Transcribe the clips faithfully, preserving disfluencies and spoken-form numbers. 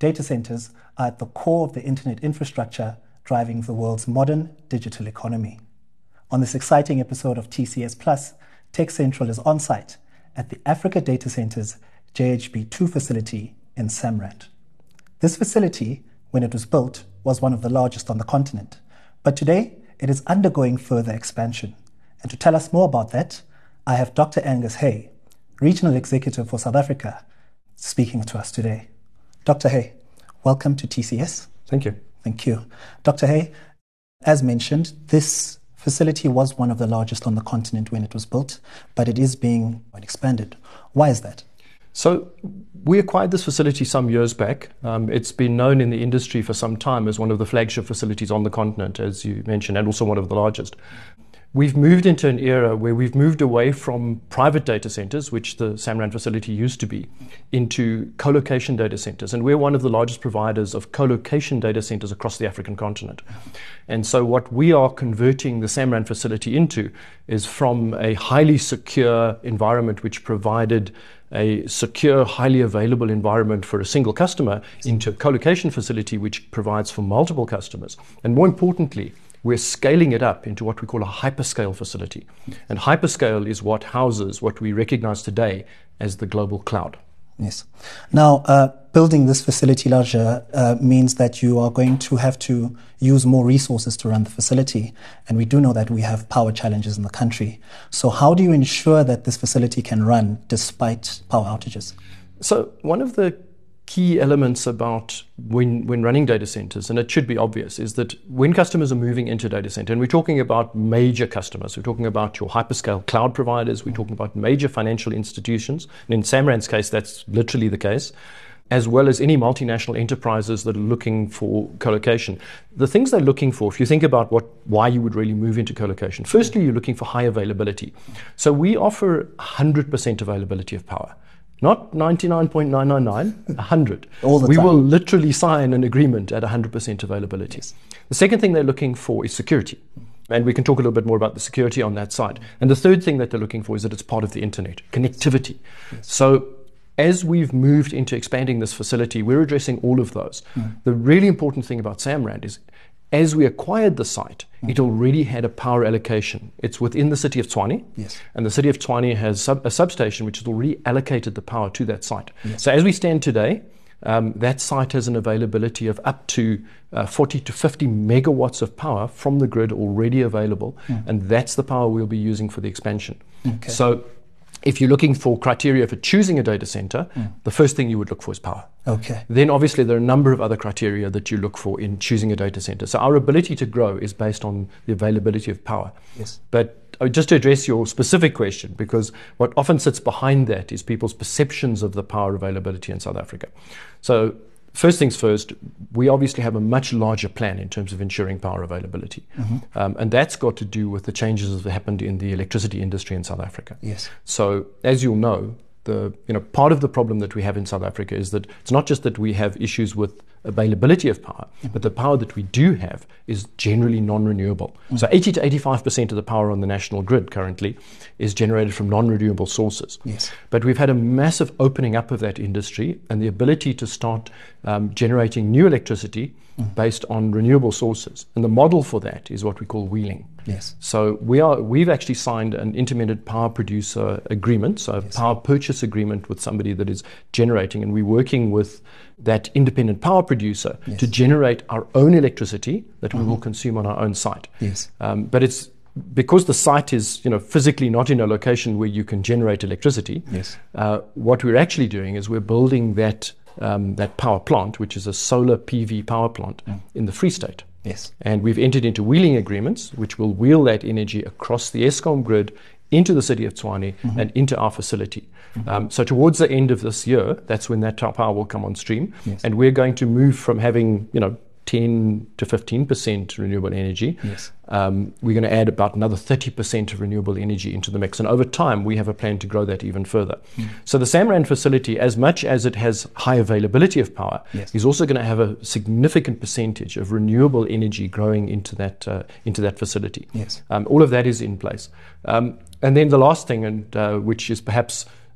Data centers are at the core of the internet infrastructure driving the world's modern digital economy. On this exciting episode of T C S Plus, Tech Central is on site at the Africa Data Centers J H B two facility in Samrand. This facility, when it was built, was one of the largest on the continent, but today it is undergoing further expansion. And to tell us more about that, I have Doctor Angus Hay, Regional Executive for South Africa, speaking to us today. Doctor Hay, welcome to T C S. Thank you. Thank you. Doctor Hay, as mentioned, this facility was one of the largest on the continent when it was built, but it is being expanded. Why is that? So we acquired this facility some years back. Um, it's been known in the industry for some time as one of the flagship facilities on the continent, as you mentioned, and also one of the largest. We've moved into an era where we've moved away from private data centers, which the Samrand facility used to be, into co-location data centers. And we're one of the largest providers of co-location data centers across the African continent. And so what we are converting the Samrand facility into is from a highly secure environment which provided a secure, highly available environment for a single customer into a co-location facility which provides for multiple customers. And more importantly, we're scaling it up into what we call a hyperscale facility. And hyperscale is what houses what we recognize today as the global cloud. Yes. Now, uh, building this facility larger uh, means that you are going to have to use more resources to run the facility. And we do know that we have power challenges in the country. So how do you ensure that this facility can run despite power outages? So one of the key elements about when, when running data centers, and it should be obvious, is that when customers are moving into data center, and we're talking about major customers, we're talking about your hyperscale cloud providers, we're talking about major financial institutions, and in Samrand's case, that's literally the case, as well as any multinational enterprises that are looking for co-location. The things they're looking for, if you think about what why you would really move into co-location, firstly, you're looking for high availability. So we offer one hundred percent availability of power. Not ninety-nine point nine nine nine, one hundred. All the we time. will literally sign an agreement at one hundred percent availability. Yes. The second thing they're looking for is security. And we can talk a little bit more about the security on that side. And the third thing that they're looking for is that it's part of the internet, connectivity. Yes. So as we've moved into expanding this facility, we're addressing all of those. Mm. The really important thing about Samrand is as we acquired the site, mm. it already had a power allocation. It's within the city of Tshwane, yes. and the city of Tshwane has sub- a substation which has already allocated the power to that site. Yes. So as we stand today, um, that site has an availability of up to uh, forty to fifty megawatts of power from the grid already available, mm. and that's the power we'll be using for the expansion. Okay. So if you're looking for criteria for choosing a data center, mm. the first thing you would look for is power. Okay. Then obviously there are a number of other criteria that you look for in choosing a data center. So our ability to grow is based on the availability of power. Yes. But uh, just to address your specific question, because what often sits behind that is people's perceptions of the power availability in South Africa. So first things first, we obviously have a much larger plan in terms of ensuring power availability. Mm-hmm. Um, and that's got to do with the changes that have happened in the electricity industry in South Africa. Yes. So as you'll know, the you know part of the problem that we have in South Africa is that it's not just that we have issues with availability of power, mm-hmm. but the power that we do have is generally non-renewable. Mm-hmm. So eighty to eighty-five percent of the power on the national grid currently is generated from non-renewable sources. Yes. But we've had a massive opening up of that industry and the ability to start um, generating new electricity mm-hmm. based on renewable sources. And the model for that is what we call wheeling. Yes. So we are, we've actually signed an intermittent power producer agreement, so a yes. power purchase agreement with somebody that is generating, and we're working with that independent power producer yes. to generate our own electricity that mm-hmm. we will consume on our own site. Yes. Um, but it's because the site is, you know, physically not in a location where you can generate electricity. Yes. Uh, what we're actually doing is we're building that um, that power plant, which is a solar P V power plant mm. in the Free State. Yes. And we've entered into wheeling agreements, which will wheel that energy across the Eskom grid into the city of Tshwane mm-hmm. and into our facility. Mm-hmm. Um, so towards the end of this year, that's when that power will come on stream. Yes. And we're going to move from having, you know, ten to fifteen percent renewable energy. Yes. Um, we're going to add about another thirty percent of renewable energy into the mix. And over time, we have a plan to grow that even further. Mm. So the Samrand facility, as much as it has high availability of power, yes. is also going to have a significant percentage of renewable energy growing into that uh, into that facility. Yes. Um, all of that is in place. Um, and then the last thing, and uh, which is perhaps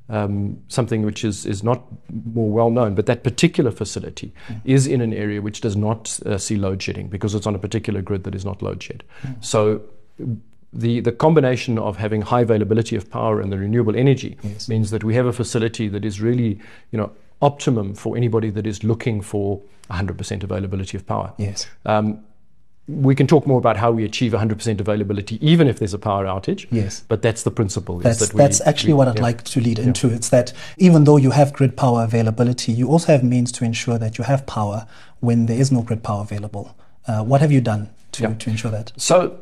um, something which is, is not more well known, but that particular facility mm. is in an area which does not uh, see load shedding because it's on a particular grid that is not load shed. Mm. So the, the combination of having high availability of power and the renewable energy yes. means that we have a facility that is really, you know, optimum for anybody that is looking for one hundred percent availability of power. Yes. Um, We can talk more about how we achieve one hundred percent availability, even if there's a power outage. Yes. But that's the principle. That's, that we, that's actually we, what I'd yeah. like to lead yeah. into. It's that even though you have grid power availability, you also have means to ensure that you have power when there is no grid power available. Uh, what have you done to, yeah. to ensure that? So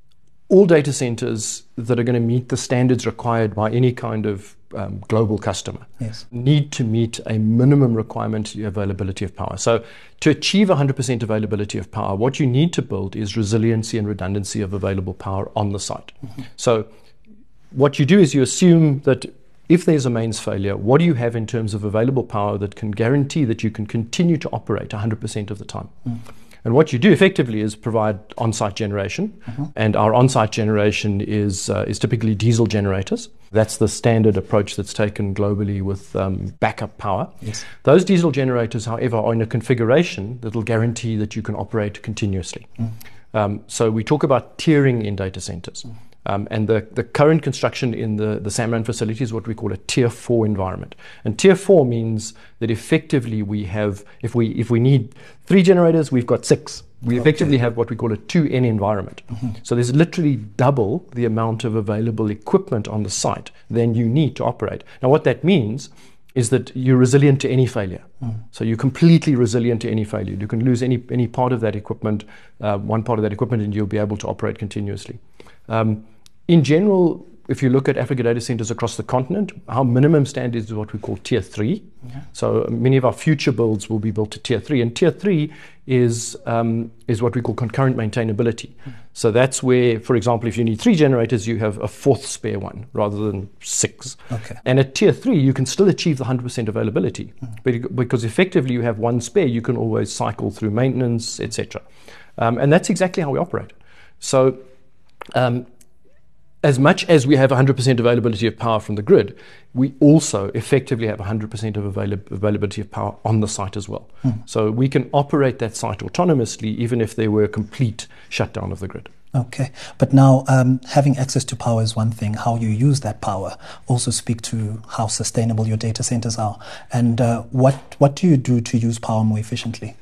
all data centers that are going to meet the standards required by any kind of um, global customer yes. need to meet a minimum requirement to availability of power. So to achieve one hundred percent availability of power, what you need to build is resiliency and redundancy of available power on the site. Mm-hmm. So what you do is you assume that if there's a mains failure, what do you have in terms of available power that can guarantee that you can continue to operate one hundred percent of the time? Mm. And what you do effectively is provide on-site generation, uh-huh. and our on-site generation is uh, is typically diesel generators. That's the standard approach that's taken globally with um, backup power. Yes. Those diesel generators, however, are in a configuration that will guarantee that you can operate continuously. Mm. Um, so we talk about tiering in data centers. Mm. Um, and the, the current construction in the, the Samrand facility is what we call a tier four environment. And tier four means that effectively we have, if we if we need three generators, we've got six. We okay. effectively have what we call a two N environment. Mm-hmm. So there's literally double the amount of available equipment on the site than you need to operate. Now what that means is that you're resilient to any failure. Mm. So you're completely resilient to any failure. You can lose any any part of that equipment, uh, one part of that equipment, and you'll be able to operate continuously. Um, in general, if you look at Africa data centers across the continent, our minimum standard is what we call tier three. Yeah. So many of our future builds will be built to tier three, and tier three is um, is what we call concurrent maintainability. Mm. So that's where, for example, if you need three generators, you have a fourth spare one rather than six. Okay. And at tier three, you can still achieve the one hundred percent availability, mm. because effectively you have one spare, you can always cycle through maintenance, et cetera. Um, and that's exactly how we operate. So um, as much as we have one hundred percent availability of power from the grid, we also effectively have one hundred percent of avail- availability of power on the site as well. Mm. So we can operate that site autonomously even if there were a complete shutdown of the grid. Okay. But now um, having access to power is one thing. How you use that power also speak to how sustainable your data centers are. And uh, what, what do you do to use power more efficiently?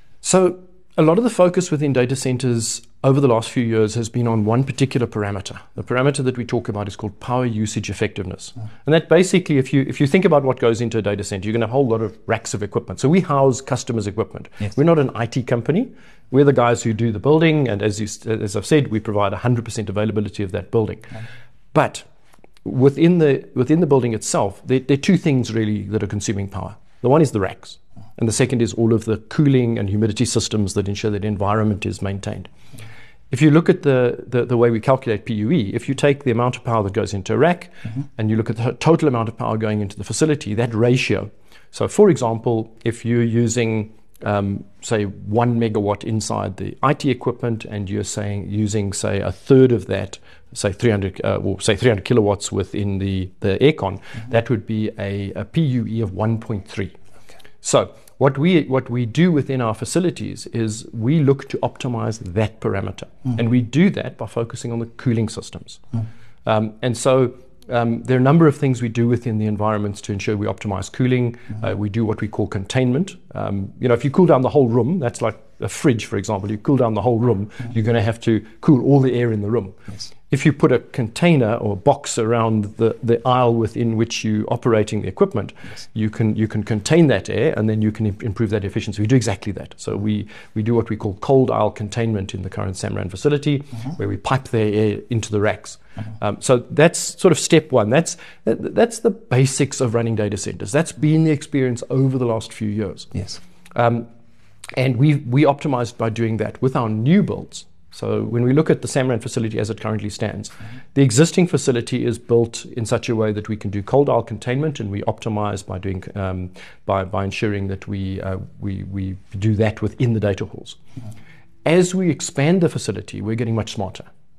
So a lot of the focus within data centers over the last few years has been on one particular parameter. The parameter that we talk about is called power usage effectiveness. Mm. And that basically, if you if you think about what goes into a data center, you're going to have a whole lot of racks of equipment. So we house customers' equipment. Yes. We're not an I T company. We're the guys who do the building. And as, you, as I've said, we provide one hundred percent availability of that building. Mm. But within the within the building itself, there, there are two things really that are consuming power. The one is the racks. And the second is all of the cooling and humidity systems that ensure that the environment is maintained. If you look at the, the, the way we calculate P U E, if you take the amount of power that goes into a rack mm-hmm. and you look at the total amount of power going into the facility, that ratio. So for example, if you're using, um, say, one megawatt inside the I T equipment and you're saying using, say, a third of that, say three hundred, uh, or say three hundred kilowatts within the, the aircon, mm-hmm. that would be a, a P U E of one point three. Okay. So What we what we do within our facilities is we look to optimize that parameter, mm. and we do that by focusing on the cooling systems. Mm. Um, and so um, there are a number of things we do within the environments to ensure we optimize cooling. Mm. Uh, we do what we call containment. Um, you know, if you cool down the whole room, that's like a fridge, for example. You cool down the whole room, mm. you're going to have to cool all the air in the room. Yes. If you put a container or a box around the, the aisle within which you're operating the equipment, yes. you can you can contain that air and then you can imp- improve that efficiency. We do exactly that. So we, we do what we call cold aisle containment in the current Samrand facility, mm-hmm. where we pipe the air into the racks. Mm-hmm. Um, so that's sort of step one. That's that, that's the basics of running data centers. That's been the experience over the last few years. Yes. Um, and we we optimized by doing that with our new builds. So when we look at the Samrand facility as it currently stands, mm-hmm. the existing facility is built in such a way that we can do cold aisle containment, and we optimize by doing um, by by ensuring that we uh, we we do that within the data halls. Mm-hmm. As we expand the facility, we're getting much smarter.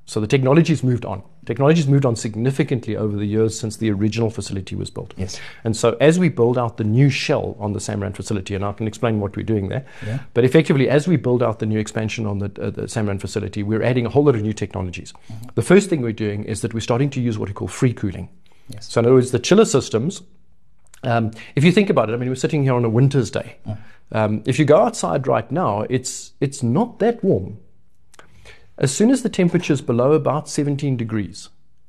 So the technology's moved on. Technology's moved on significantly over the years since the original facility was built. Yes. And so as we build out the new shell on the Samrand facility, and I can explain what we're doing there, Yeah. but effectively as we build out the new expansion on the, uh, the Samrand facility, we're adding a whole lot of new technologies. Mm-hmm. The first thing we're doing is that we're starting to use what we call free cooling. Yes. So in other words, the chiller systems, um, if you think about it, I mean, we're sitting here on a winter's day. Mm. Um, if you go outside right now, it's it's not that warm. As soon as the temperature is below about seventeen degrees,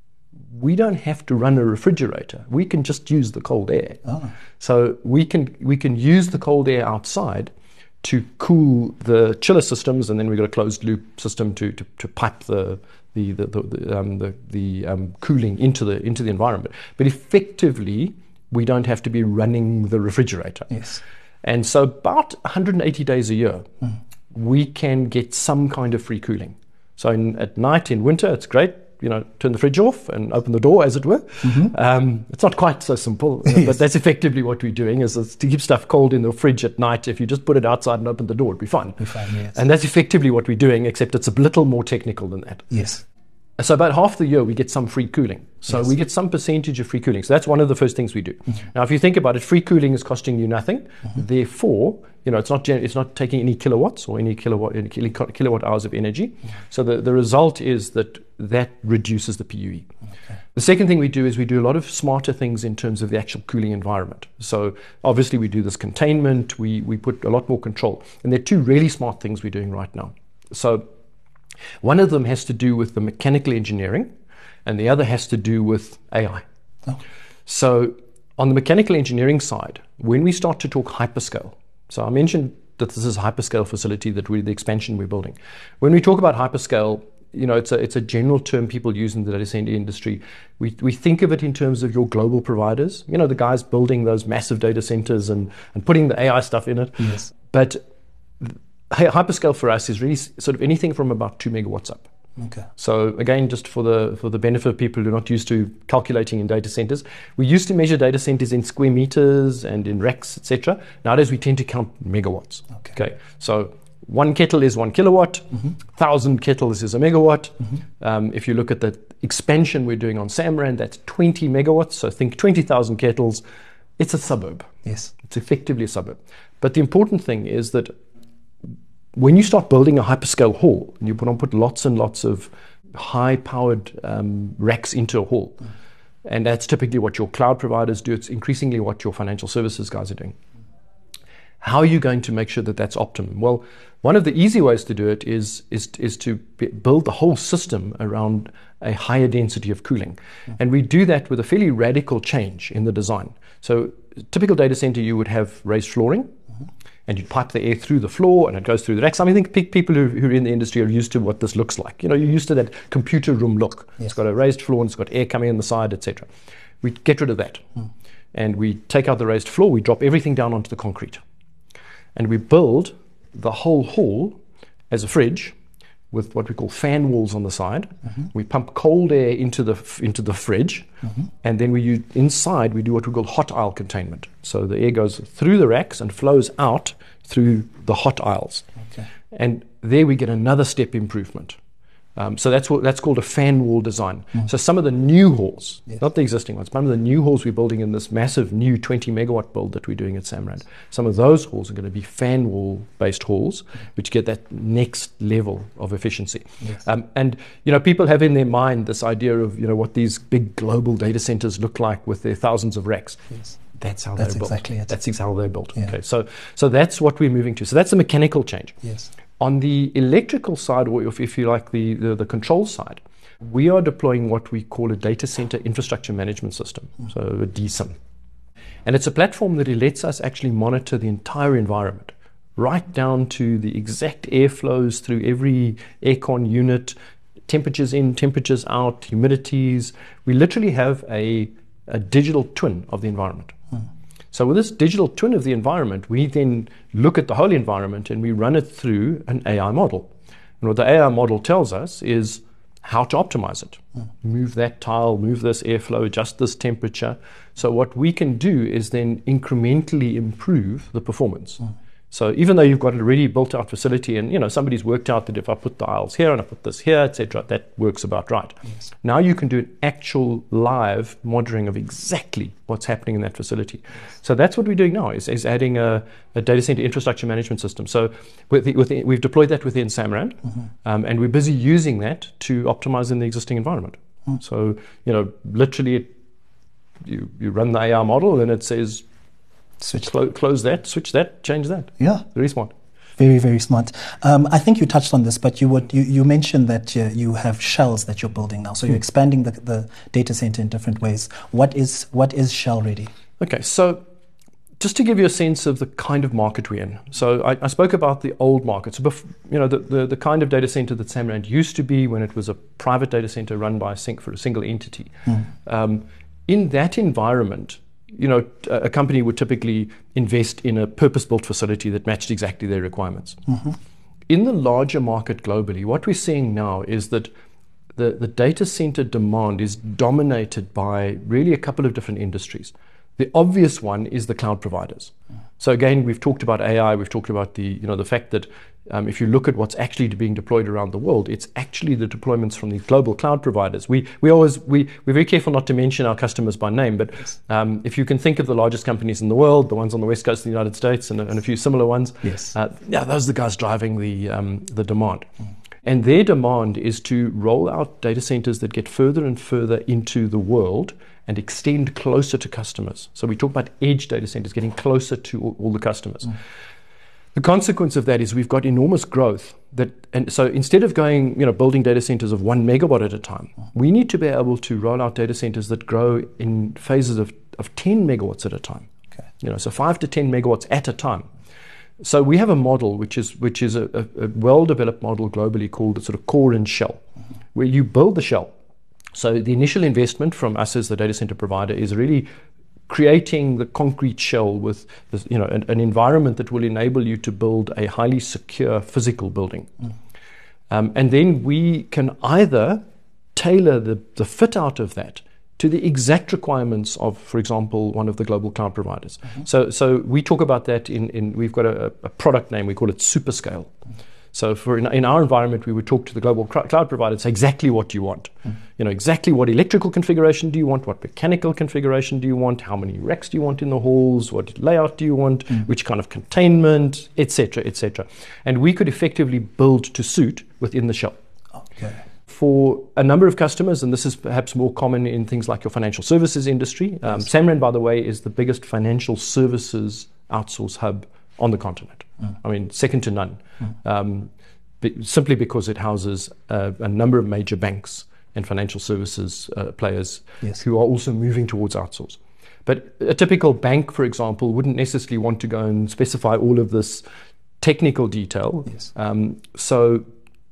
we don't have to run a refrigerator. We can just use the cold air. Oh. So we can we can use the cold air outside to cool the chiller systems, and then we've got a closed loop system to to, to pipe the the the the, the, um, the, the um, cooling into the into the environment. But effectively, we don't have to be running the refrigerator. Yes. And so about one hundred eighty days a year, mm. we can get some kind of free cooling. So in, at night in winter, it's great. You know, turn the fridge off and open the door, as it were. Mm-hmm. Um, it's not quite so simple, yes. but that's effectively what we're doing, is, is to keep stuff cold in the fridge at night. If you just put it outside and open the door, it'd be fine. Be fine, yes. And that's effectively what we're doing, except it's a little more technical than that. Yes. So about half the year, we get some free cooling. So yes. we get some percentage of free cooling. So that's one of the first things we do. Mm-hmm. Now, if you think about it, free cooling is costing you nothing. Mm-hmm. Therefore, you know, it's not gen- it's not taking any kilowatts or any kilowatt any kilowatt hours of energy. Mm-hmm. So the, the result is that that reduces the P U E. Okay. The second thing we do is we do a lot of smarter things in terms of the actual cooling environment. So obviously we do this containment. We we put a lot more control. And there are two really smart things we're doing right now. So one of them has to do with the mechanical engineering, and the other has to do with A I. Oh. So on the mechanical engineering side, when we start to talk hyperscale, so I mentioned that this is a hyperscale facility, that we the expansion we're building. When we talk about hyperscale, you know, it's a it's a general term people use in the data center industry. We we think of it in terms of your global providers, you know, the guys building those massive data centers and, and putting the A I stuff in it. Yes. But hyperscale for us is really sort of anything from about two megawatts up. Okay. So again, just for the for the benefit of people who are not used to calculating in data centers, we used to measure data centers in square meters and in racks, et cetera. Nowadays, we tend to count megawatts. Okay. Okay. So one kettle is one kilowatt. Mm-hmm. Thousand kettles is a megawatt. Mm-hmm. Um, if you look at the expansion we're doing on Samrand, that's twenty megawatts. So think twenty thousand kettles. It's a suburb. Yes. It's effectively a suburb. But the important thing is that when you start building a hyperscale hall, and you put on put lots and lots of high-powered um, racks into a hall, mm. and that's typically what your cloud providers do. It's increasingly what your financial services guys are doing. How are you going to make sure that that's optimum? Well, one of the easy ways to do it is is is to b- build the whole system around a higher density of cooling, mm. and we do that with a fairly radical change in the design. So, typical data center, you would have raised flooring. Mm-hmm. And you pipe the air through the floor, and it goes through the racks. I mean, I think pe- people who, who are in the industry are used to what this looks like. You know, you're used to that computer room look. Yes. It's got a raised floor, and it's got air coming in the side, et cetera. We get rid of that, mm. and we take out the raised floor. We drop everything down onto the concrete, and we build the whole hall as a fridge with what we call fan walls on the side. Mm-hmm. We pump cold air into the into the fridge, mm-hmm. and then we use, inside we do what we call hot aisle containment. So the air goes through the racks and flows out through the hot aisles. Okay. And there we get another step improvement. Um, so that's what that's called a fan wall design. Mm. So some of the new halls, yes. not the existing ones, some of the new halls we're building in this massive new twenty megawatt build that we're doing at Samrand, some of those halls are going to be fan wall based halls, mm. which get that next level of efficiency. Yes. Um, and you know, people have in their mind this idea of you know what these big global data centers look like with their thousands of racks. Yes. That's how that's they're built. Exactly it. That's exactly how they're built. Yeah. Okay, so so that's what we're moving to. So that's a mechanical change. Yes. On the electrical side, or if, if you like the, the, the control side, we are deploying what we call a data center infrastructure management system, mm. so a D S I M. And it's a platform that lets us actually monitor the entire environment, right down to the exact airflows through every aircon unit, temperatures in, temperatures out, humidities. We literally have a, a digital twin of the environment. Mm. So with this digital twin of the environment, we then look at the whole environment and we run it through an A I model. And what the A I model tells us is how to optimize it. Mm. Move that tile, move this airflow, adjust this temperature. So what we can do is then incrementally improve the performance. Mm. So even though you've got a already built out facility and, you know, somebody's worked out that if I put the aisles here and I put this here, et cetera, that works about right. Yes. Now you can do an actual live monitoring of exactly what's happening in that facility. Yes. So that's what we're doing now, is, is adding a, a data center infrastructure management system. So with the, with the, we've deployed that within Samrand, mm-hmm. um, and we're busy using that to optimize in the existing environment. Mm. So, you know, literally it, you, you run the A R model and it says, Switch. Clo- close that, switch that, change that. Yeah. Very smart. Very, very smart. Um, I think you touched on this, but you would you, you mentioned that uh, you have shells that you're building now. So you're expanding the, the data center in different ways. What is what is shell ready? Okay, so just to give you a sense of the kind of market we're in. So I, I spoke about the old market. So bef- you know the, the, the kind of data center that Samrand used to be when it was a private data center run by a sing- for a single entity. Mm. Um, in that environment, you know, a company would typically invest in a purpose-built facility that matched exactly their requirements. Mm-hmm. In the larger market globally, what we're seeing now is that the, the data center demand is dominated by really a couple of different industries. The obvious one is the cloud providers. So again, we've talked about A I, we've talked about the, you know, the fact that um, if you look at what's actually being deployed around the world, it's actually the deployments from these global cloud providers. We we always we we're very careful not to mention our customers by name, but um, if you can think of the largest companies in the world, the ones on the west coast of the United States, and, and a few similar ones, yes, uh, yeah, those are the guys driving the um, the demand. Mm. And their demand is to roll out data centers that get further and further into the world and extend closer to customers. So we talk about edge data centers getting closer to all, all the customers. Mm. The consequence of that is we've got enormous growth. That, and so instead of going, you know, building data centers of one megawatt at a time, mm. we need to be able to roll out data centers that grow in phases of, of ten megawatts at a time. Okay. You know, so five to ten megawatts at a time. So we have a model which is which is a, a, a well-developed model globally called a sort of core and shell, mm-hmm. where you build the shell. So the initial investment from us as the data center provider is really creating the concrete shell with this, you know, an, an environment that will enable you to build a highly secure physical building. Mm. Um, and then we can either tailor the, the fit out of that to the exact requirements of, for example, one of the global cloud providers. Mm-hmm. So so we talk about that in, in we've got a, a product name, we call it Superscale. Mm. So for in, in our environment, we would talk to the global cl- cloud provider and say exactly what you want. Mm. You know, exactly what electrical configuration do you want? What mechanical configuration do you want? How many racks do you want in the halls? What layout do you want? Mm. Which kind of containment, et cetera, et cetera. And we could effectively build to suit within the shell. Okay. For a number of customers, and this is perhaps more common in things like your financial services industry. Um, yes. Samrand, by the way, is the biggest financial services outsource hub on the continent. Mm. I mean, second to none. Mm. Um, be, simply because it houses uh, a number of major banks and financial services uh, players yes. who are also moving towards outsource. But a typical bank, for example, wouldn't necessarily want to go and specify all of this technical detail. Yes. Um, so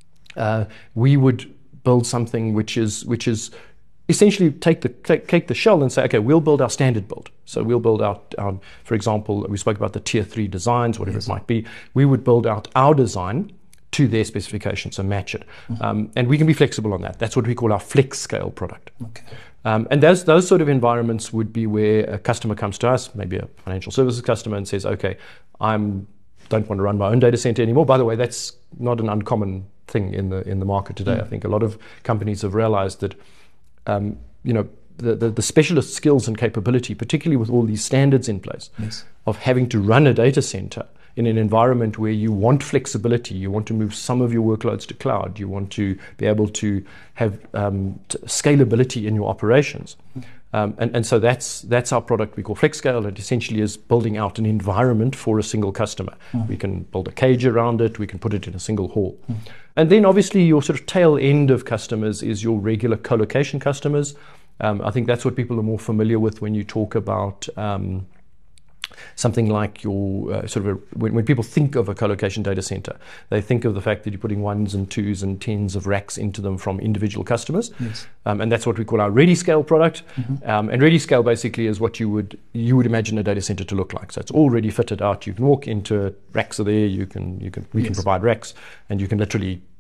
uh, we would build something which is which is essentially take the take, take the shell and say, okay, we'll build our standard build. So we'll build out, um, for example, we spoke about the tier three designs, whatever yes. it might be. We would build out our design to their specifications, so match it. Mm-hmm. Um, and we can be flexible on that. That's what we call our flex scale product. Okay. Um, and those those sort of environments would be where a customer comes to us, maybe a financial services customer, and says, okay, I'm don't want to run my own data center anymore. By the way, that's not an uncommon thing in the in the market today. Mm. I think a lot of companies have realized that um, you know the, the, the specialist skills and capability, particularly with all these standards in place, yes. of having to run a data center in an environment where you want flexibility, you want to move some of your workloads to cloud, you want to be able to have um, t- scalability in your operations. Mm. Um, and, and so that's that's our product we call FlexScale. It essentially is building out an environment for a single customer. Mm. We can build a cage around it, we can put it in a single hall. Mm. And then obviously your sort of tail end of customers is your regular co-location customers. Um, I think that's what people are more familiar with when you talk about um, something like your uh, sort of a, when, when people think of a co-location data center, they think of the fact that you're putting ones and twos and tens of racks into them from individual customers. Yes. Um, and that's what we call our ReadyScale product. Mm-hmm. Um, and ReadyScale basically is what you would you would imagine a data center to look like. So it's already fitted out. You can walk into it, racks are there. You can you can we yes. can provide racks, and you can literally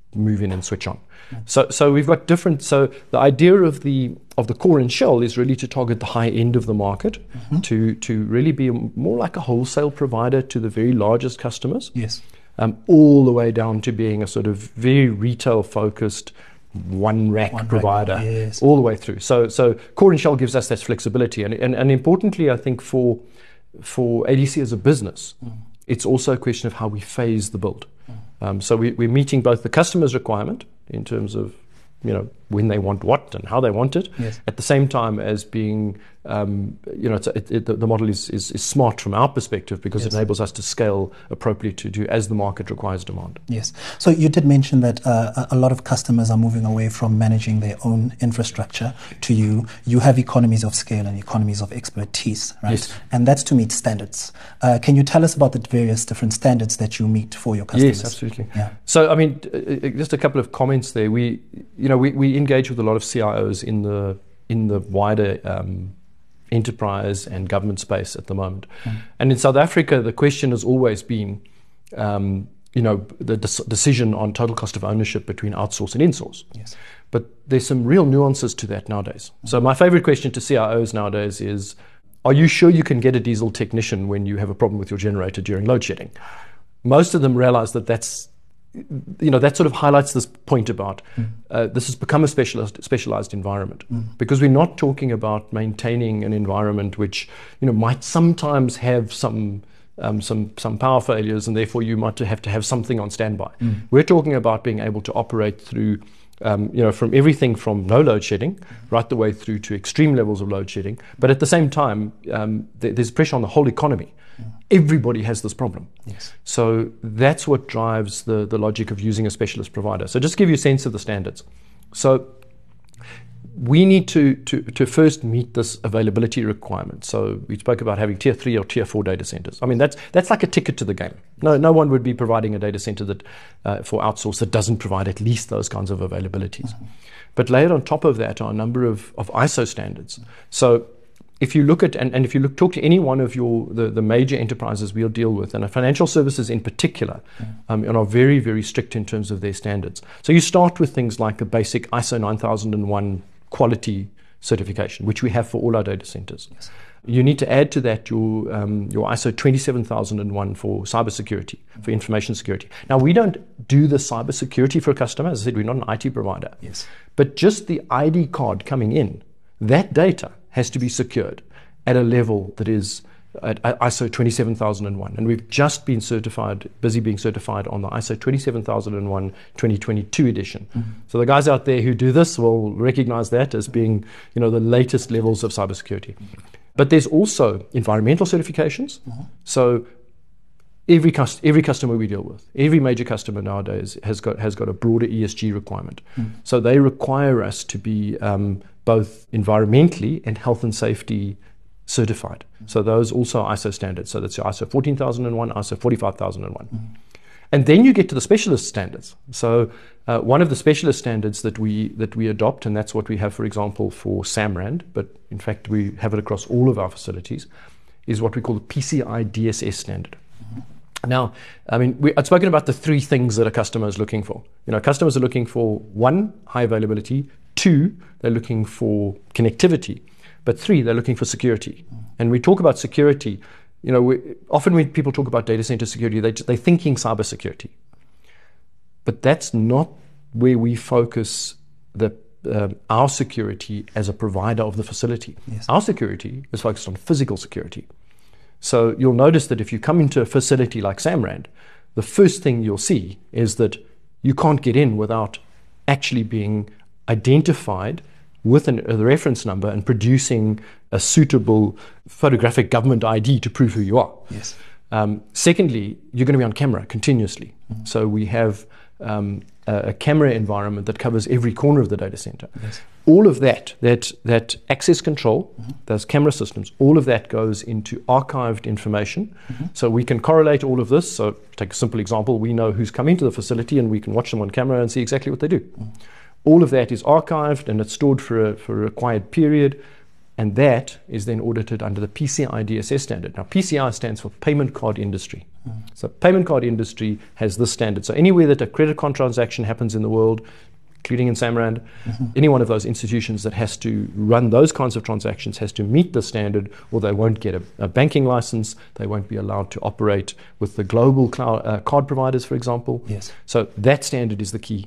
move in and switch on. So, so we've got different. So the idea of the of the core and shell is really to target the high end of the market, mm-hmm. to to really be a, more like a wholesale provider to the very largest customers. Yes, um, all the way down to being a sort of very retail focused one rack one provider, rack, yes. all the way through. So, so core and shell gives us that flexibility, and and, and importantly, I think for for A D C as a business, mm. it's also a question of how we phase the build. Mm. Um, so we, we're meeting both the customer's requirement in terms of, you know, when they want what and how they want it, yes. at the same time as being, um, you know, it's, it, it, the model is, is, is smart from our perspective because yes. it enables us to scale appropriately to do as the market requires demand. Yes. So you did mention that uh, a lot of customers are moving away from managing their own infrastructure to you. You have economies of scale and economies of expertise, right? Yes. And that's to meet standards. Uh, can you tell us about the various different standards that you meet for your customers? Yes, absolutely. Yeah. So, I mean, just a couple of comments there. We, you know, we, we engage with a lot of C I Os in the in the wider um, enterprise and government space at the moment. Mm. And in South Africa, the question has always been, um, you know, the de- decision on total cost of ownership between outsource and insource. Yes. But there's some real nuances to that nowadays. Mm. So my favorite question to C I Os nowadays is, are you sure you can get a diesel technician when you have a problem with your generator during load shedding? Most of them realize that that's, you know, that sort of highlights this point about mm. uh, this has become a specialized specialized environment mm. because we're not talking about maintaining an environment which, you know, might sometimes have some um, some some power failures and therefore you might have to have something on standby. Mm. We're talking about being able to operate through, um, you know, from everything from no load shedding mm. right the way through to extreme levels of load shedding. But at the same time, um, th- there's pressure on the whole economy. Everybody has this problem. Yes. So that's what drives the, the logic of using a specialist provider. So just to give you a sense of the standards. So we need to, to, to first meet this availability requirement. So we spoke about having tier three or tier four data centers. I mean, that's that's like a ticket to the game. No, no one would be providing a data center that uh, for outsource that doesn't provide at least those kinds of availabilities. Mm-hmm. But layered on top of that are a number of, of I S O standards. So if you look at, and, and if you look, talk to any one of your the, the major enterprises we'll deal with, and financial services in particular, yeah. um, and are very, very strict in terms of their standards. So you start with things like a basic I S O nine thousand one quality certification, which we have for all our data centers. Yes. You need to add to that your um, your I S O twenty-seven thousand one for cybersecurity, mm-hmm. for information security. Now, we don't do the cybersecurity for a customer. As I said, we're not an I T provider. Yes. But just the I D card coming in, that data has to be secured at a level that is at I S O twenty-seven thousand one. And we've just been certified, busy being certified on the I S O twenty-seven thousand one twenty twenty-two edition. Mm-hmm. So the guys out there who do this will recognize that as being, you know, the latest levels of cybersecurity. Mm-hmm. But there's also environmental certifications. Mm-hmm. So every cust- every customer we deal with, every major customer nowadays has got has got a broader E S G requirement. Mm-hmm. So they require us to be um, both environmentally and health and safety certified. Mm-hmm. So those also are I S O standards. So that's your I S O fourteen thousand one, I S O forty-five thousand one. Mm-hmm. And then you get to the specialist standards. So uh, one of the specialist standards that we that we adopt, and that's what we have, for example, for Samrand, but in fact we have it across all of our facilities, is what we call the P C I D S S standard. Mm-hmm. Now, I mean, we, I've spoken about the three things that a customer is looking for. You know, customers are looking for one, high availability. Two, they're looking for connectivity. But three, they're looking for security. Mm. And we talk about security, you know, we, often when people talk about data center security, they, they're thinking cybersecurity. But that's not where we focus the, uh, our security as a provider of the facility. Yes. Our security is focused on physical security. So you'll notice that if you come into a facility like Samrand, the first thing you'll see is that you can't get in without actually being identified with an, a reference number and producing a suitable photographic government I D to prove who you are. Yes. Um, secondly, you're going to be on camera continuously. Mm-hmm. So we have um, a, a camera environment that covers every corner of the data center. Yes. All of that, that, that access control, mm-hmm. those camera systems, all of that goes into archived information. Mm-hmm. So we can correlate all of this. So take a simple example. We know who's coming to the facility and we can watch them on camera and see exactly what they do. Mm-hmm. All of that is archived and it's stored for a, for a required period. And that is then audited under the P C I D S S standard. Now, P C I stands for Payment Card Industry. Mm. So Payment Card Industry has this standard. So anywhere that a credit card transaction happens in the world, including in Samrand, mm-hmm. any one of those institutions that has to run those kinds of transactions has to meet the standard, or they won't get a, a banking license. They won't be allowed to operate with the global cloud, uh, card providers, for example. Yes. So that standard is the key.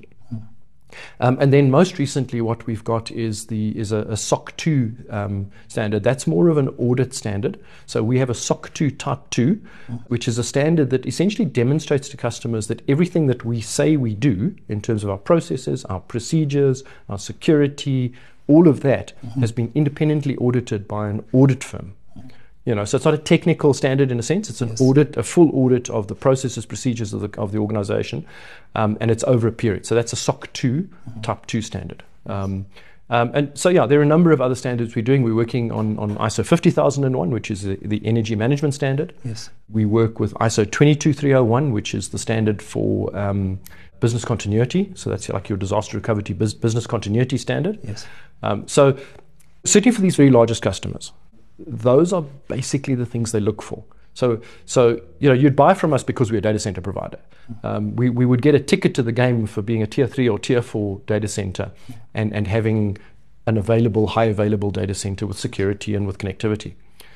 Um, and then most recently what we've got is the is a, a S O C two um, standard. That's more of an audit standard. So we have a S O C two Type two, mm. which is a standard that essentially demonstrates to customers that everything that we say we do in terms of our processes, our procedures, our security, all of that mm-hmm. has been independently audited by an audit firm. You know, so it's not a technical standard in a sense. It's an yes. audit, a full audit of the processes, procedures of the of the organisation, um, and it's over a period. So that's a S O C two mm-hmm. Type two standard. Um, um, and so yeah, there are a number of other standards we're doing. We're working on, on I S O fifty thousand one, which is the, the energy management standard. Yes. We work with I S O twenty-two three oh one, which is the standard for um, business continuity. So that's like your disaster recovery bus- business continuity standard. Yes. Um, so certainly for these very largest customers, those are basically the things they look for. So, so you know, you'd buy from us because we're a data center provider. Um, we, we would get a ticket to the game for being a tier three or tier four data center and, and having an available, high available data center with security and with connectivity.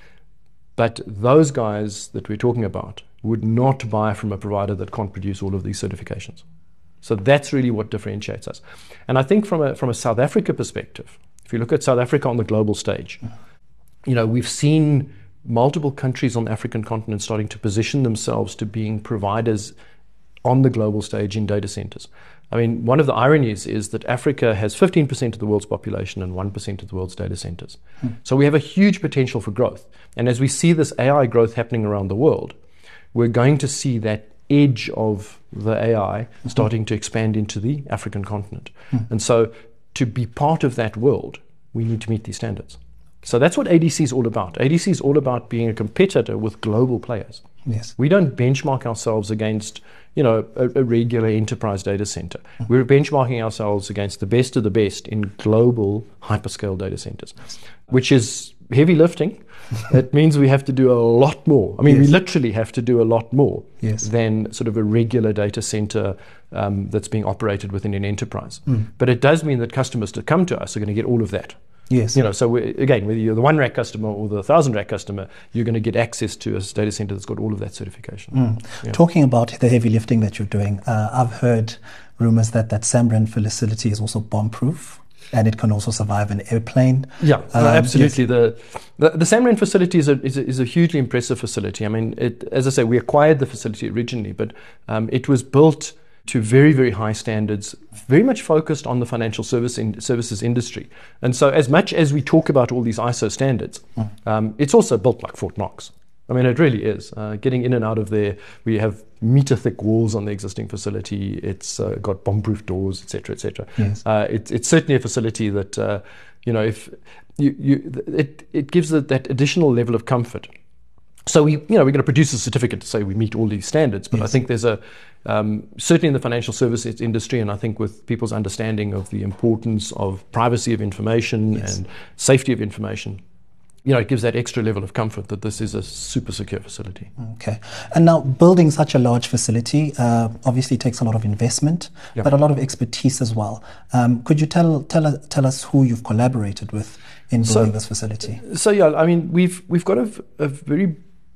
But those guys that we're talking about would not buy from a provider that can't produce all of these certifications. So that's really what differentiates us. And I think from a, from a South Africa perspective, if you look at South Africa on the global stage, you know, we've seen multiple countries on the African continent starting to position themselves to being providers on the global stage in data centers. I mean, one of the ironies is that Africa has fifteen percent of the world's population and one percent of the world's data centers. Hmm. So we have a huge potential for growth. And as we see this A I growth happening around the world, we're going to see that edge of the A I mm-hmm. starting to expand into the African continent. Hmm. And so to be part of that world, we need to meet these standards. So that's what A D C is all about. A D C is all about being a competitor with global players. Yes. We don't benchmark ourselves against, you know, a, a regular enterprise data center. Mm-hmm. We're benchmarking ourselves against the best of the best in global hyperscale data centers, which is heavy lifting. It means we have to do a lot more. I mean, yes. we literally have to do a lot more yes. than sort of a regular data center um, that's being operated within an enterprise. Mm. But it does mean that customers to come to us are going to get all of that. Yes. You know, so we, again, whether you're the one rack customer or the thousand rack customer, you're going to get access to a data center that's got all of that certification. Mm. Yeah. Talking about the heavy lifting that you're doing, uh, I've heard rumors that that Samrand facility is also bomb-proof and it can also survive an airplane. Yeah, um, no, absolutely. Yes. The, the the Samrand facility is a, is a is a hugely impressive facility. I mean, it, as I say, we acquired the facility originally, but um, it was built to very, very high standards, very much focused on the financial service in, services industry. And so as much as we talk about all these I S O standards, mm. um, it's also built like Fort Knox. I mean, it really is. Uh, getting in and out of there, we have meter-thick walls on the existing facility. It's uh, got bomb-proof doors, et cetera, et cetera. Yes. Uh, it, it's certainly a facility that, uh, you know, if you, you it, it gives it that additional level of comfort. So we, you know, we're going to produce a certificate to say we meet all these standards, but yes. I think there's a, um, certainly in the financial services industry, and I think with people's understanding of the importance of privacy of information yes. and safety of information, you know, it gives that extra level of comfort that this is a super secure facility. Okay. And now building such a large facility uh, obviously takes a lot of investment, yep. but a lot of expertise as well. Um, could you tell, tell, tell us who you've collaborated with in building so, this facility? So, yeah, I mean, we've, we've got a, a very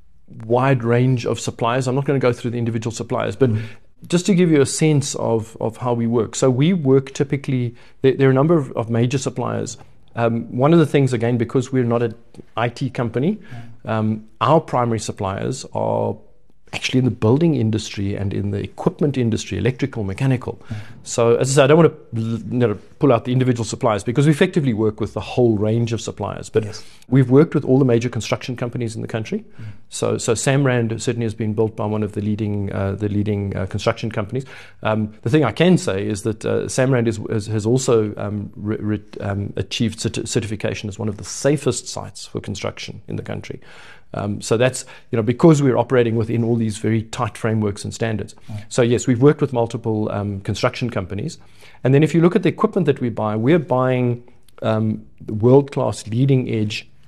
wide range of suppliers. I'm not going to go through the individual suppliers, but mm. just to give you a sense of, of how we work. So we work typically, there, there are a number of, of major suppliers. Um, one of the things, again, because we're not an I T company, mm. um, our primary suppliers are actually in the building industry and in the equipment industry, electrical, mechanical. Mm. So as I said, I don't want to you know, pull out the individual suppliers because we effectively work with the whole range of suppliers. But yes. we've worked with all the major construction companies in the country. Mm. So so Samrand certainly has been built by one of the leading uh, the leading uh, construction companies. Um, the thing I can say is that uh, Samrand is, is, has also um, re, re, um, achieved cert- certification as one of the safest sites for construction in the country. Um, so that's, you know, because we're operating within all these very tight frameworks and standards. Mm. So yes, we've worked with multiple um, construction companies. And then if you look at the equipment that we buy, we're buying um, world-class leading edge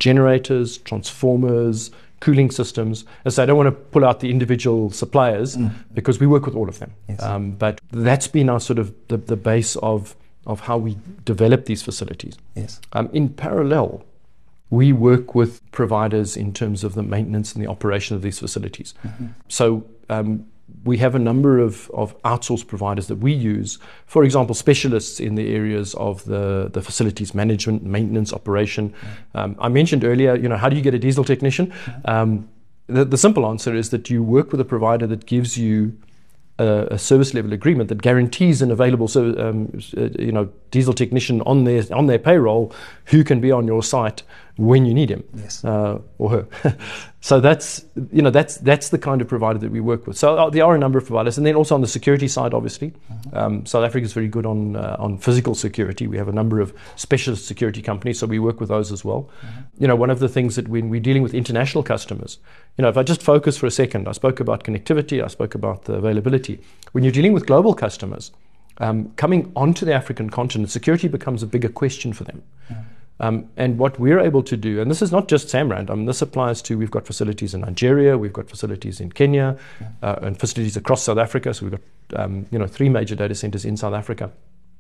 generators, transformers, cooling systems. And so I don't want to pull out the individual suppliers mm. because we work with all of them. Yes. Um, but that's been our sort of the, the base of, of how we develop these facilities. Yes. Um, in parallel, we work with providers in terms of the maintenance and the operation of these facilities. Mm-hmm. So um, we have a number of, of outsourced providers that we use, for example, specialists in the areas of the, the facilities management, maintenance, operation. Mm-hmm. Um, I mentioned earlier, you know, how do you get a diesel technician? Mm-hmm. Um, the, the simple answer is that you work with a provider that gives you a, a service level agreement that guarantees an available so, um, uh, you know, diesel technician on their, on their payroll who can be on your site when you need him, yes. uh, or her. So that's, you know, that's that's the kind of provider that we work with. So uh, there are a number of providers, and then also on the security side, obviously, mm-hmm. um, South Africa is very good on uh, on physical security. We have a number of specialist security companies, so we work with those as well. Mm-hmm. You know, one of the things that when we're dealing with international customers, you know, if I just focus for a second, I spoke about connectivity, I spoke about the availability. When you're dealing with global customers, um, coming onto the African continent, security becomes a bigger question for them. Mm-hmm. Um, and what we're able to do, and this is not just Samrand, I mean, this applies to, we've got facilities in Nigeria, we've got facilities in Kenya, yeah. uh, and facilities across South Africa. So we've got, um, you know, three major data centers in South Africa.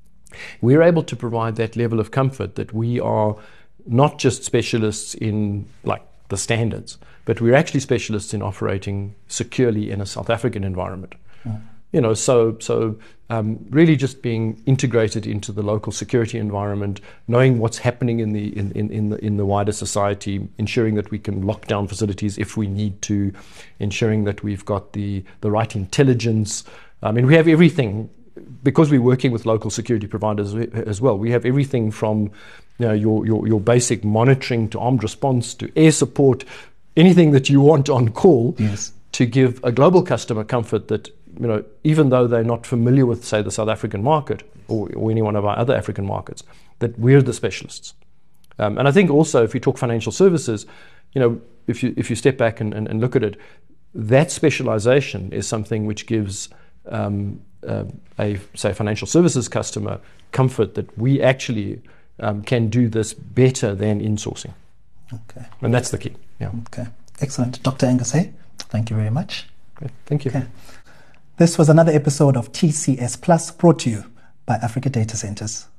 We're able to provide that level of comfort that we are not just specialists in, like, the standards, but we're actually specialists in operating securely in a South African environment. Yeah. You know, so so um, really just being integrated into the local security environment, knowing what's happening in the in, in, in the in the wider society, ensuring that we can lock down facilities if we need to, ensuring that we've got the the right intelligence. I mean, we have everything because we're working with local security providers as well. We have everything from, you know, your your, your basic monitoring to armed response to air support, anything that you want on call. Yes. To give a global customer comfort that, you know, even though they're not familiar with, say, the South African market or, or any one of our other African markets, that we're the specialists. Um, and I think also if you talk financial services, you know, if you if you step back and, and, and look at it, that specialization is something which gives um, uh, a, say, financial services customer comfort that we actually um, can do this better than insourcing. Okay. And that's the key. Yeah. Okay. Excellent. Doctor Angus Hay, thank you very much. Great. Thank you. Okay. This was another episode of T C S Plus brought to you by Africa Data Centers.